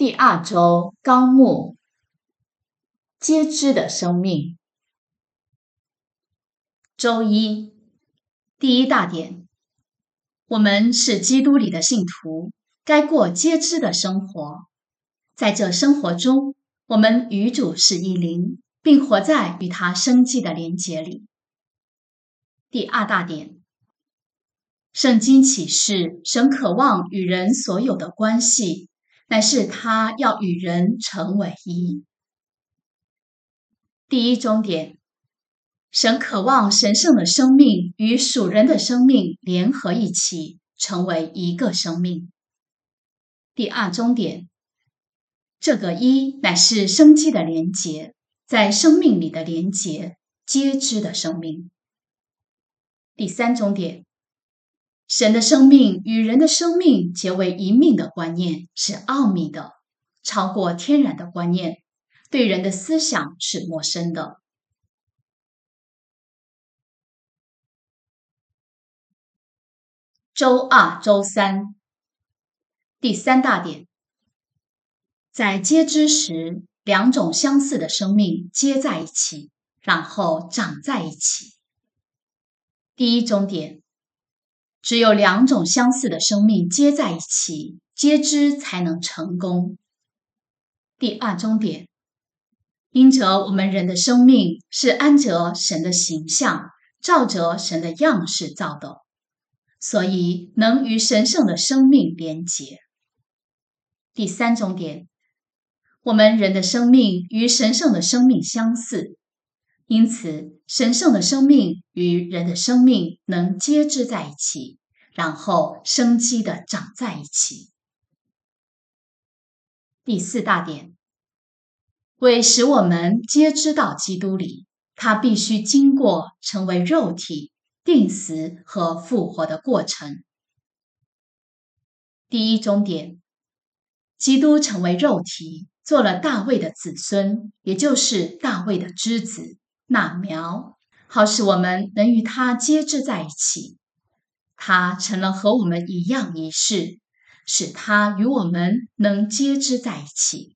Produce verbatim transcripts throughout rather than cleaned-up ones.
第二周纲目：皆知的生命。周一，第一大点，我们是基督里的信徒，该过皆知的生活。在这生活中，我们与主是一灵，并活在与他生机的连结里。第二大点，圣经启示神渴望与人所有的关系，乃是他要与人成为一。第一中点，神渴望神圣的生命与属人的生命联合一起，成为一个生命。第二中点，这个一乃是生机的连结，在生命里的连结，皆知的生命。第三中点，神的生命与人的生命结为一命的观念是奥秘的，超过天然的观念，对人的思想是陌生的。周二、周三，第三大点，在皆知时，两种相似的生命接在一起，然后长在一起。第一中点，只有两种相似的生命接在一起，皆知才能成功。第二中点，因着我们人的生命是按着神的形象，照着神的样式造的，所以能与神圣的生命连结。第三中点，我们人的生命与神圣的生命相似，因此神圣的生命与人的生命能接知在一起，然后生机地长在一起。第四大点，为使我们皆知到基督里，他必须经过成为肉体、定死和复活的过程。第一中点，基督成为肉体，做了大卫的子孙，也就是大卫的枝子，那苗，好使我们能与他接知在一起。他成了和我们一样一事，使他与我们能接知在一起。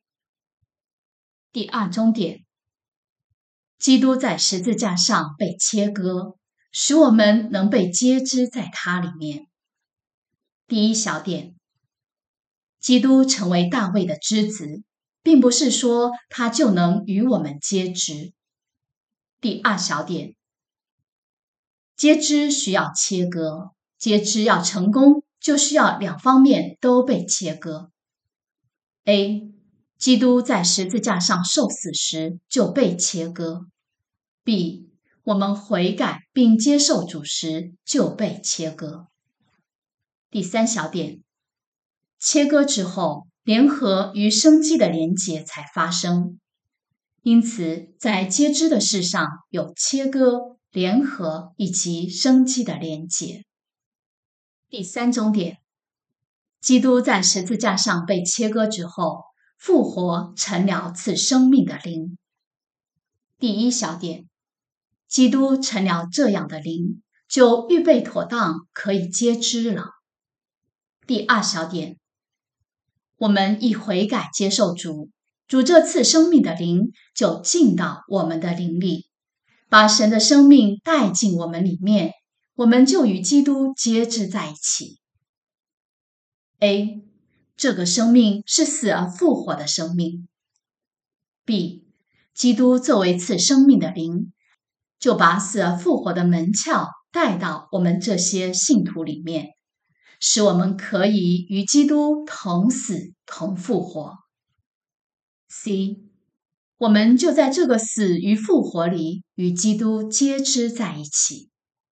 第二中点，基督在十字架上被切割，使我们能被接知在他里面。第一小点，基督成为大卫的枝子，并不是说他就能与我们接知。第二小点，接知需要切割，接知要成功，就需要两方面都被切割。A. 基督在十字架上受死时就被切割。B. 我们悔改并接受主时就被切割。第三小点，切割之后，联合与生机的连结才发生。因此，在接知的事上有切割、联合以及生机的连结。第三中点，基督在十字架上被切割之后，复活成了赐生命的灵。第一小点，基督成了这样的灵，就预备妥当可以接知了。第二小点，我们一悔改接受主，主这次生命的灵就进到我们的灵里，把神的生命带进我们里面，我们就与基督接知在一起。A. 这个生命是死而复活的生命。B. 基督作为赐生命的灵，就把死而复活的门窍带到我们这些信徒里面，使我们可以与基督同死同复活。C. 我们就在这个死与复活里与基督接知在一起。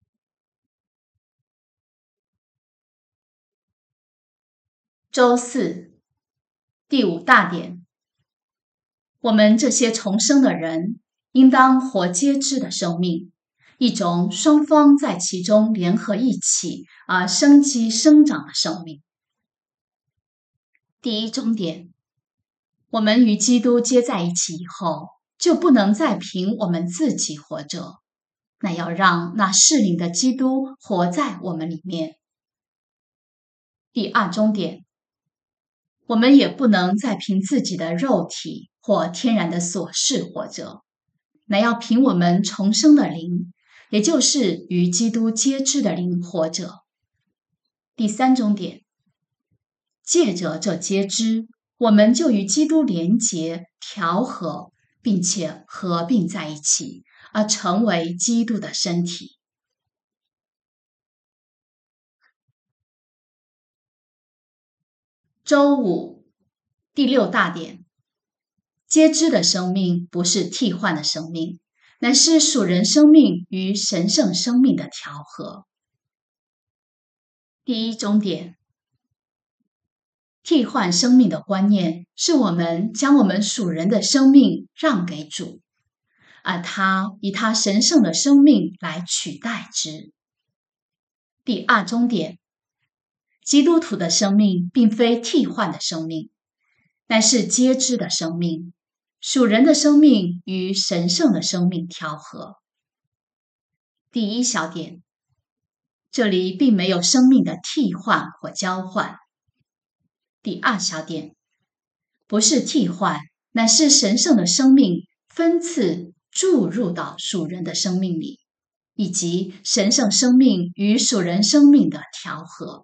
周四，第五大点，我们这些重生的人应当活皆知的生命，一种双方在其中联合一起而生机生长的生命。第一中点，我们与基督接在一起以后，就不能再凭我们自己活着，那要让那适灵的基督活在我们里面。第二中点， 我们也不能再凭自己的肉体或天然的琐事活着，乃要凭我们重生的灵，也就是与基督接知的灵活着。第三中点，借着这接知，我们就与基督连结、调和，并且合并在一起，而成为基督的身体。周五，第六大点，接知的生命不是替换的生命，乃是属人生命与神圣生命的调和。第一中点，替换生命的观念是我们将我们属人的生命让给主，而他以他神圣的生命来取代之。第二中点，基督徒的生命并非替换的生命，乃是接知的生命，属人的生命与神圣的生命调和。第一小点，这里并没有生命的替换或交换。第二小点，不是替换，乃是神圣的生命分次注入到属人的生命里，以及神圣生命与属人生命的调和。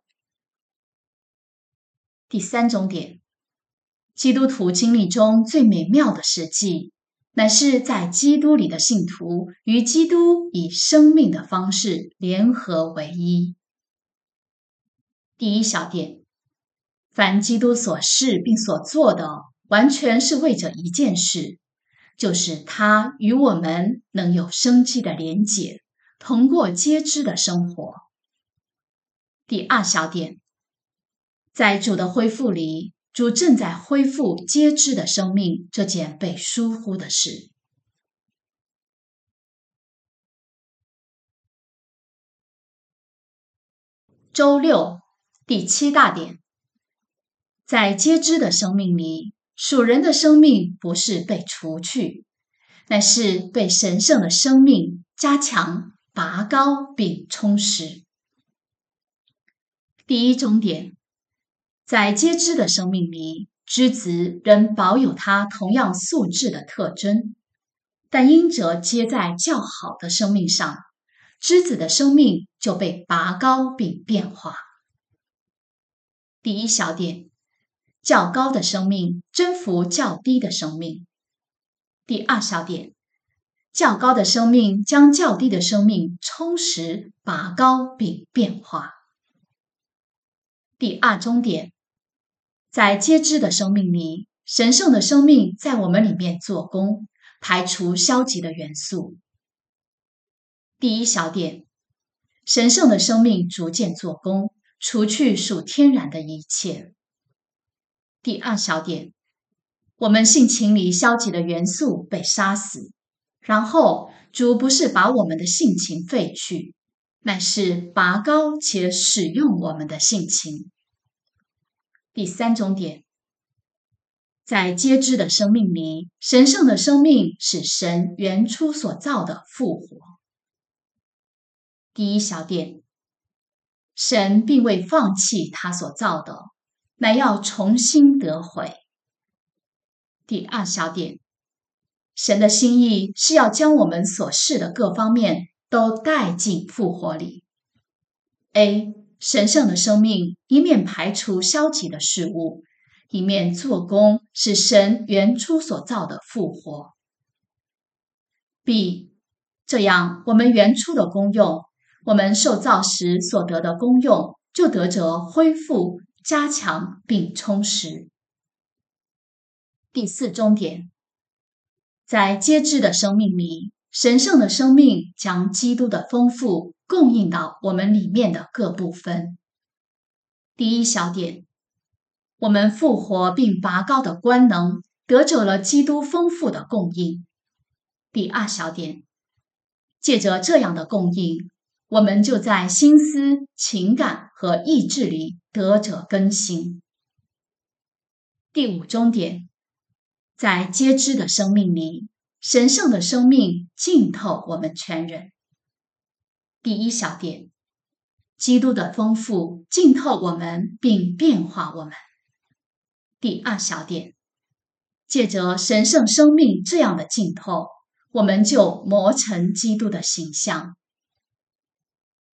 第三中点，基督徒经历中最美妙的实际，乃是在基督里的信徒与基督以生命的方式联合为一。第一小点，凡基督所示并所做的，完全是为着一件事，就是他与我们能有生机的连结，同过接知的生活。第二小点，在主的恢复里，主正在恢复接知的生命这件被疏忽的事。周六，第七大点，在接知的生命里，属人的生命不是被除去，乃是被神圣的生命加强、拔高并充实。第一中点，在接知的生命里，枝子仍保有它同样素质的特征，但因着接在较好的生命上，枝子的生命就被拔高并变化。第一小点，较高的生命征服较低的生命。第二小点，较高的生命将较低的生命充实、拔高并变化。第二中点，在接知的生命里，神圣的生命在我们里面做工，排除消极的元素。第一小点，神圣的生命逐渐做工，除去属天然的一切。第二小点，我们性情里消极的元素被杀死，然后主不是把我们的性情废去，乃是拔高且使用我们的性情。第三中点，在接知的生命里，神圣的生命是神原初所造的复活。第一小点，神并未放弃他所造的，乃要重新得回。第二小点，神的心意是要将我们所示的各方面都带进复活里。A. 神圣的生命一面排除消极的事物，一面做工使神原初所造的复活。B. 这样我们原初的功用，我们受造时所得的功用，就得着恢复、加强并充实。第四中点，在接知的生命里，神圣的生命将基督的丰富供应到我们里面的各部分。第一小点，我们复活并拔高的官能，得着了基督丰富的供应。第二小点，借着这样的供应，我们就在心思、情感和意志里得着更新。第五中点，在接知的生命里，神圣的生命浸透我们全人。第一小点，基督的丰富浸透我们并变化我们。 第二小点，借着神圣生命这样的浸透，我们就磨成基督的形象。